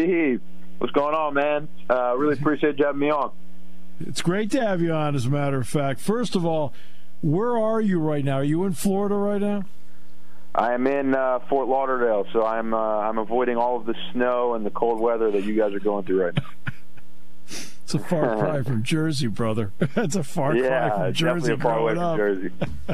Steve, what's going on, man? Really appreciate you having me on. It's great to have you on, as a matter of fact. First of all, where are you right now? Are you in Florida right now? I am in Fort Lauderdale, so I'm avoiding all of the snow and the cold weather that you guys are going through right now. It's a far cry from Jersey, brother. That's a far cry from Jersey. Yeah, definitely a far away from Jersey.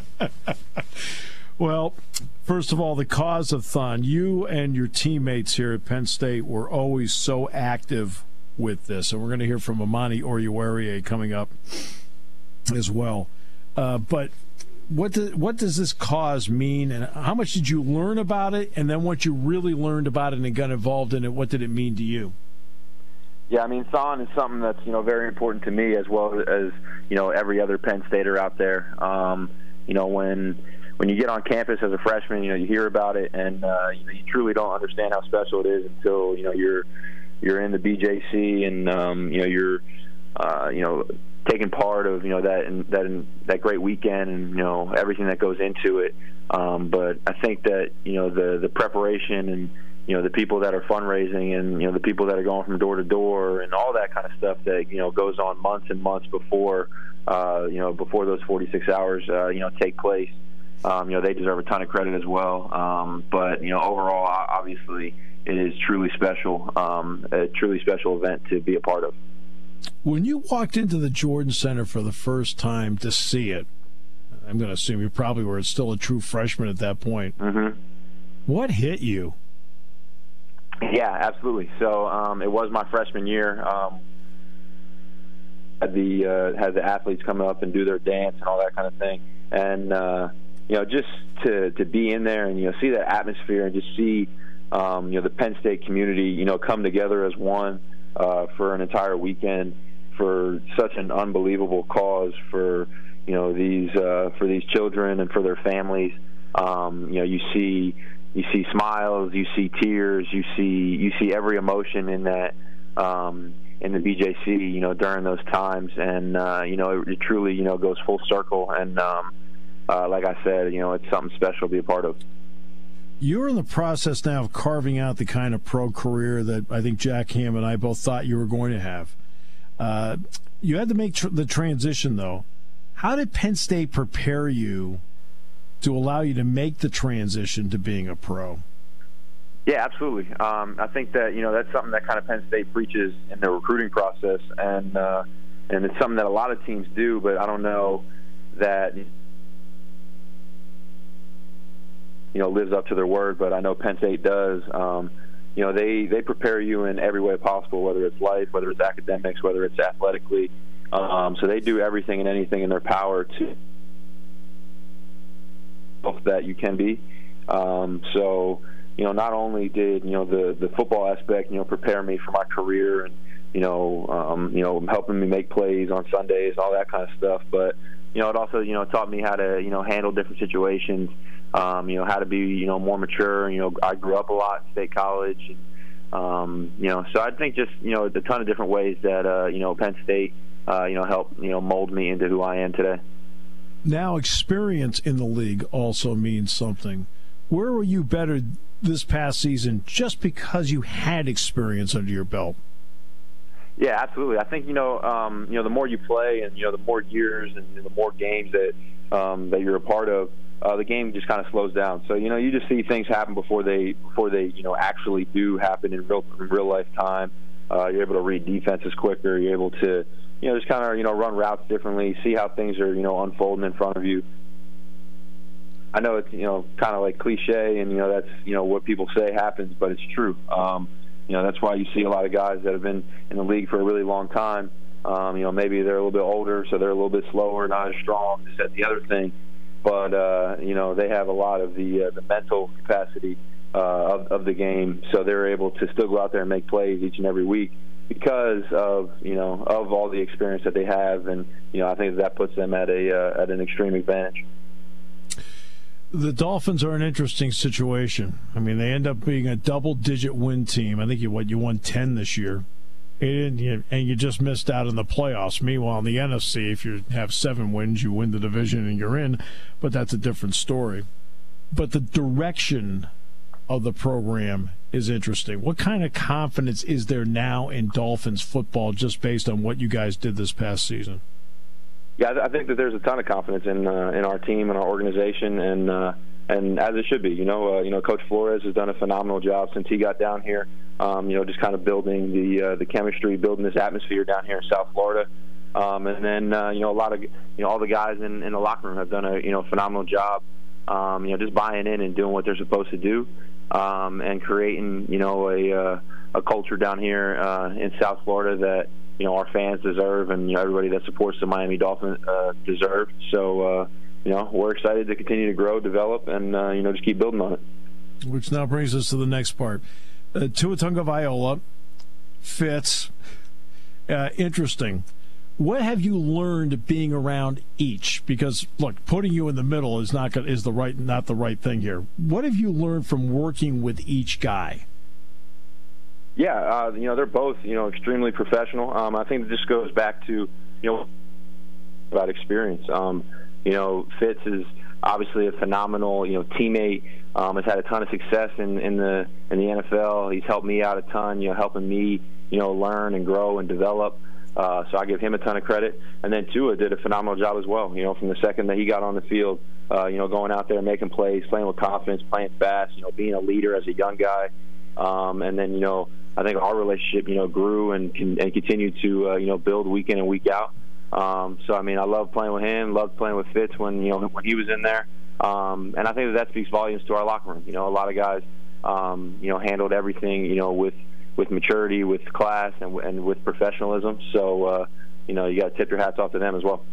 Well, first of all, the cause-a-thon. You and your teammates here at Penn State were always so active with this, and we're going to hear from Amani Oruwariye coming up as well. But what does this cause mean, and how much did you learn about it, and then what you really learned about it and got involved in it, what did it mean to you? Yeah, I mean, Thon is something that's, very important to me, as well as, every other Penn Stater out there. When you get on campus as a freshman, you hear about it, and you truly don't understand how special it is until you're in the BJC and you're taking part of that great weekend and everything that goes into it. But I think that the preparation and the people that are fundraising and the people that are going from door to door and all that kind of stuff that goes on months and months before before those 46 hours take place. They deserve a ton of credit as well. But overall, obviously, it is truly special, a truly special event to be a part of. When you walked into the Jordan Center for the first time to see it, I'm going to assume you probably were still a true freshman at that point. Mm-hmm. What hit you? Yeah, absolutely. So it was my freshman year. Had the athletes come up and do their dance and all that kind of thing, and just to be in there and see that atmosphere and just see the Penn State community come together as one for an entire weekend for such an unbelievable cause for these children and for their families. You see smiles, you see tears, you see every emotion in that in the BJC during those times, and it truly goes full circle, and like I said, it's something special to be a part of. You're in the process now of carving out the kind of pro career that I think Jack Ham and I both thought you were going to have. You had to make the transition, though. How did Penn State prepare you to allow you to make the transition to being a pro? Yeah, absolutely. I think that that's something that kind of Penn State preaches in their recruiting process, and it's something that a lot of teams do, but I don't know that lives up to their word. But I know Penn State does. They prepare you in every way possible, whether it's life, whether it's academics, whether it's athletically. So they do everything and anything in their power to that you can be. So not only did the football aspect prepare me for my career and helping me make plays on Sundays, all that kind of stuff, but it also taught me how to handle different situations, how to be more mature. I grew up a lot in State College, and so I think just a ton of different ways that Penn State helped mold me into who I am today. Now, experience in the league also means something. Where were you better this past season just because you had experience under your belt? Yeah, absolutely. I think the more you play and the more years and the more games that you're a part of, the game just kind of slows down. So you just see things happen before they actually do happen in real life time. You're able to read defenses quicker. You're able to just kind of run routes differently, see how things are unfolding in front of you. I know it's kind of like cliche, and that's what people say happens, but it's true. That's why you see a lot of guys that have been in the league for a really long time. Maybe they're a little bit older, so they're a little bit slower, not as strong, this, that, the other thing. But they have a lot of the mental capacity of the game, so they're able to still go out there and make plays each and every week because of of all the experience that they have, and I think that puts them at an extreme advantage. The Dolphins are an interesting situation. I mean, they end up being a double-digit win team. I think you won 10 this year, and you just missed out in the playoffs. Meanwhile, in the NFC, if you have 7 wins, you win the division and you're in. But that's a different story. But the direction of the program is interesting. What kind of confidence is there now in Dolphins football just based on what you guys did this past season? Yeah, I think that there's a ton of confidence in our team and our organization, and as it should be. Coach Flores has done a phenomenal job since he got down here. Just kind of building the chemistry, building this atmosphere down here in South Florida. And then a lot of all the guys in the locker room have done a phenomenal job. Just buying in and doing what they're supposed to do, and creating a culture down here in South Florida that our fans deserve, and everybody that supports the Miami Dolphins deserve. So we're excited to continue to grow, develop, and just keep building on it. Which now brings us to the next part. Tua Tagovailoa, Fitz, interesting. What have you learned being around each? Because look, putting you in the middle is not the right thing here. What have you learned from working with each guy? Yeah, they're both extremely professional. I think it just goes back to about experience. Fitz is obviously a phenomenal teammate. Has had a ton of success in the NFL. He's helped me out a ton. Helping me learn and grow and develop. So I give him a ton of credit. And then Tua did a phenomenal job as well. From the second that he got on the field, going out there, making plays, playing with confidence, playing fast, being a leader as a young guy. And then, I think our relationship, grew and continued to, build week in and week out. So, I love playing with him, loved playing with Fitz when he was in there. And I think that speaks volumes to our locker room. A lot of guys, handled everything, with maturity, with class, and with professionalism. So, you got to tip your hats off to them as well.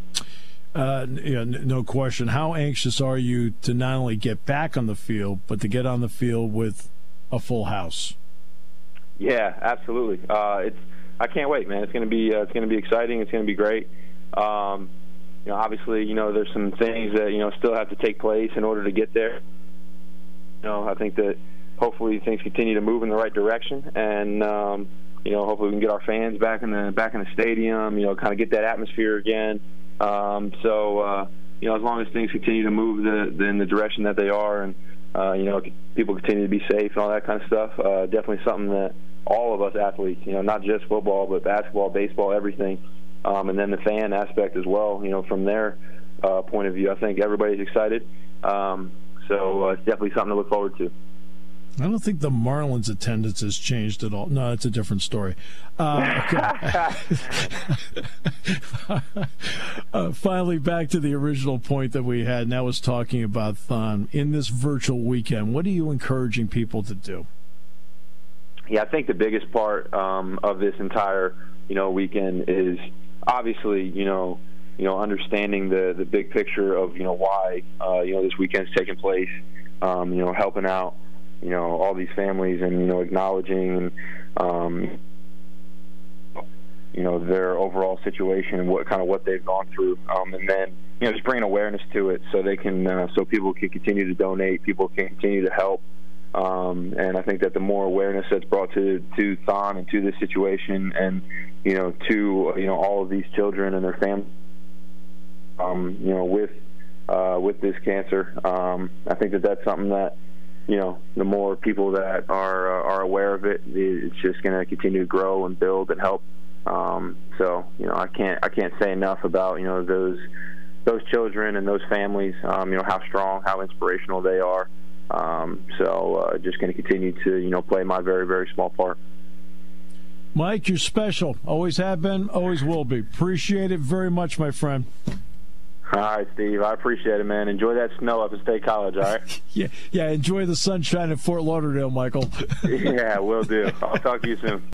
No question. How anxious are you to not only get back on the field, but to get on the field with a full house? Yeah, absolutely. I can't wait, man. It's going to be exciting. It's going to be great. Obviously, there's some things that still have to take place in order to get there. I think that hopefully things continue to move in the right direction, and hopefully we can get our fans back in the stadium. Kind of get that atmosphere again. So as long as things continue to move in the direction that they are, and people continue to be safe and all that kind of stuff, definitely something that all of us athletes, not just football, but basketball, baseball, everything, and then the fan aspect as well. From their point of view, I think everybody's excited. So it's definitely something to look forward to. I don't think the Marlins attendance has changed at all. No, it's a different story. Finally, back to the original point that we had, and that was talking about Thon. In this virtual weekend, what are you encouraging people to do? Yeah, I think the biggest part of this entire, weekend is obviously, understanding the big picture of, why, this weekend's taking place, helping out, all these families, and acknowledging their overall situation and what they've gone through, and then just bringing awareness to it so they can so people can continue to donate, people can continue to help, and I think that the more awareness that's brought to Thon and to this situation, and to all of these children and their families, with this cancer, I think that that's something that the more people that are aware of it, it's just going to continue to grow and build and help. So I can't say enough about those children and those families. How strong, how inspirational they are. So just going to continue to play my very, very small part. Mike, you're special. Always have been, always will be. Appreciate it very much, my friend. All right, Steve. I appreciate it, man. Enjoy that snow up at State College, all right? Yeah. Enjoy the sunshine in Fort Lauderdale, Michael. Yeah, will do. I'll talk to you soon.